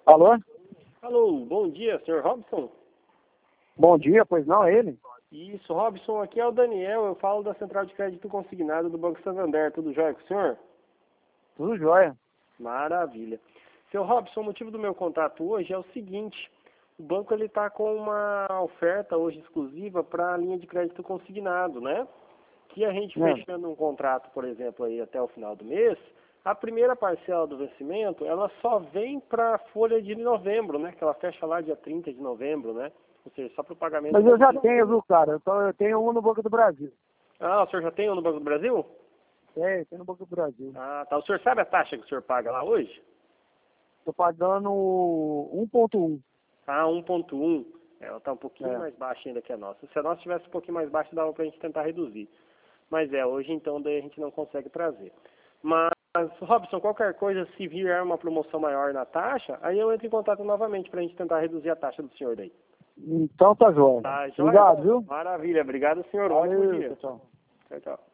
Alô? Alô, bom dia, senhor Robson? Bom dia, pois não, é ele? Isso, Robson, aqui é o Daniel, eu falo da Central de Crédito Consignado do Banco Santander, tudo jóia com o senhor? Tudo jóia. Maravilha. Seu Robson, o motivo do meu contato hoje é o seguinte, o banco ele está com uma oferta hoje exclusiva para a linha de crédito consignado, né? Que a gente fechando um contrato, por exemplo, aí até o final do mês, a primeira parcela do vencimento, ela só vem para a folha de novembro, né? Que ela fecha lá dia 30 de novembro, né? Ou seja, só para o pagamento. Mas eu já tenho, viu, cara? Eu tenho um no Banco do Brasil. Ah, o senhor já tem um no Banco do Brasil? Tem no Banco do Brasil. Ah, tá. O senhor sabe a taxa que o senhor paga lá hoje? Tô pagando 1,1. Ah, 1,1. Ela está um pouquinho mais baixa ainda que a nossa. Se a nossa tivesse um pouquinho mais baixa, dava para a gente tentar reduzir. Mas hoje então daí a gente não consegue trazer. Mas, Robson, qualquer coisa, se vier uma promoção maior na taxa, aí eu entro em contato novamente para a gente tentar reduzir a taxa do senhor daí. Então tá jóia. Tá, jóia? Obrigado, viu? Maravilha. Obrigado, senhor. Valeu, Ótimo dia. tchau. Tchau, tchau.